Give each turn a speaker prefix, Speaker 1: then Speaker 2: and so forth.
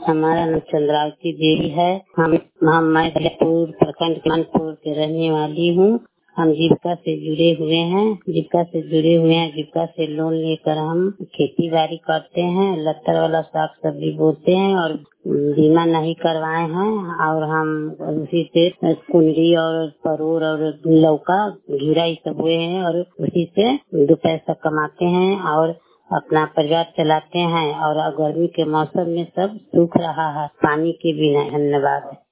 Speaker 1: हमारा नाम चंद्रावती देवी है। मैं दौलतपुर प्रखंड कानपुर के रहने वाली हूँ। हम जीविका से जुड़े हुए हैं। जीविका से लोन लेकर हम खेती बाड़ी करते हैं, लत्तर वाला साग सब्जी बोते हैं और बीमा नहीं करवाए हैं। और हम उसी से कुंदरी और परोर और लौका घिरा ये सब हुए हैं और उसी से 2 पैसा कमाते हैं और अपना परिवार चलाते हैं। और गर्मी के मौसम में सब सूख रहा है पानी के बिना। धन्यवाद।